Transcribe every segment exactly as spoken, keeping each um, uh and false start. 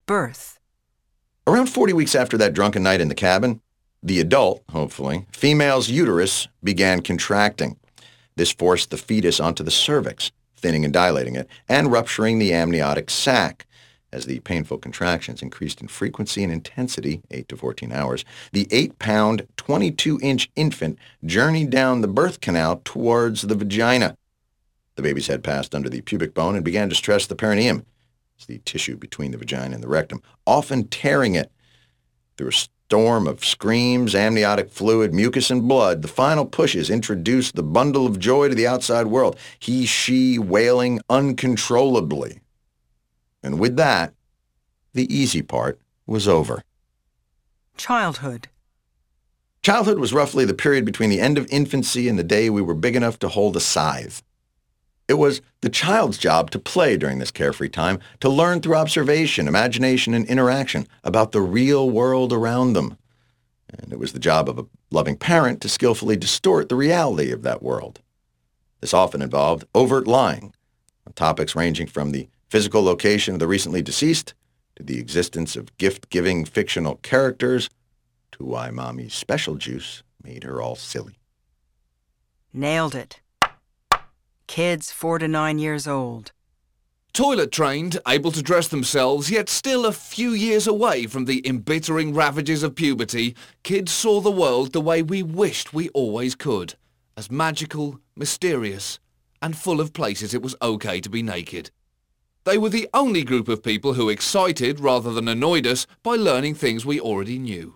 Birth. Around forty weeks after that drunken night in the cabin, the adult, hopefully, female's uterus began contracting. This forced the fetus onto the cervix, thinning and dilating it, and rupturing the amniotic sac. As the painful contractions increased in frequency and intensity, eight to fourteen hours, the eight-pound, twenty-two-inch infant journeyed down the birth canal towards the vagina. The baby's head passed under the pubic bone and began to stress the perineum, the tissue between the vagina and the rectum, often tearing it. Through a storm of screams, amniotic fluid, mucus, and blood, the final pushes introduced the bundle of joy to the outside world, he, she wailing uncontrollably. And with that, the easy part was over. Childhood. Childhood was roughly the period between the end of infancy and the day we were big enough to hold a scythe. It was the child's job to play during this carefree time, to learn through observation, imagination, and interaction about the real world around them. And it was the job of a loving parent to skillfully distort the reality of that world. This often involved overt lying on topics ranging from the physical location of the recently deceased to the existence of gift-giving fictional characters to why Mommy's special juice made her all silly. Nailed it. Kids four to nine years old. Toilet-trained, able to dress themselves, yet still a few years away from the embittering ravages of puberty, kids saw the world the way we wished we always could, as magical, mysterious, and full of places it was okay to be naked. They were the only group of people who excited rather than annoyed us by learning things we already knew.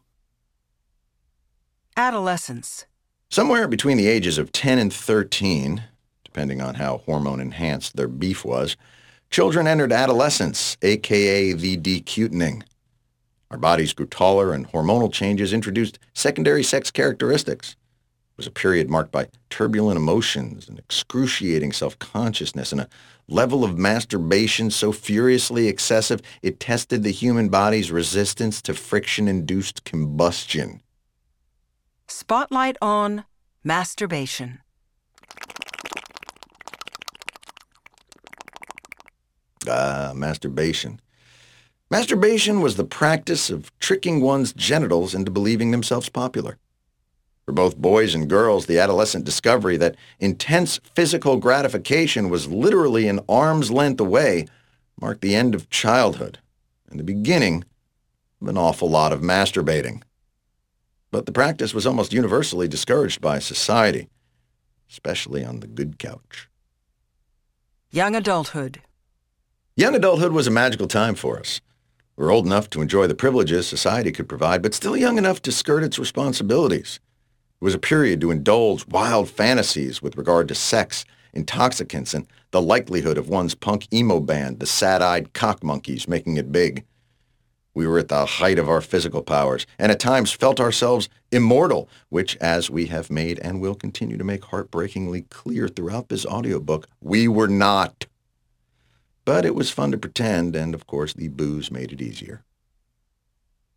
Adolescence. Somewhere between the ages of ten and thirteen, depending on how hormone-enhanced their beef was, children entered adolescence, aka the decutening. Our bodies grew taller and hormonal changes introduced secondary sex characteristics. It was a period marked by turbulent emotions and excruciating self-consciousness and a level of masturbation so furiously excessive it tested the human body's resistance to friction-induced combustion. Spotlight on masturbation. Ah, masturbation. Masturbation was the practice of tricking one's genitals into believing themselves popular. For both boys and girls, the adolescent discovery that intense physical gratification was literally an arm's length away marked the end of childhood and the beginning of an awful lot of masturbating. But the practice was almost universally discouraged by society, especially on the good couch. Young adulthood. Young adulthood was a magical time for us. We were old enough to enjoy the privileges society could provide, but still young enough to skirt its responsibilities. It was a period to indulge wild fantasies with regard to sex, intoxicants, and the likelihood of one's punk emo band, the Sad-Eyed Cock Monkeys, making it big. We were at the height of our physical powers, and at times felt ourselves immortal, which, as we have made and will continue to make heartbreakingly clear throughout this audiobook, we were not. But it was fun to pretend, and of course the booze made it easier.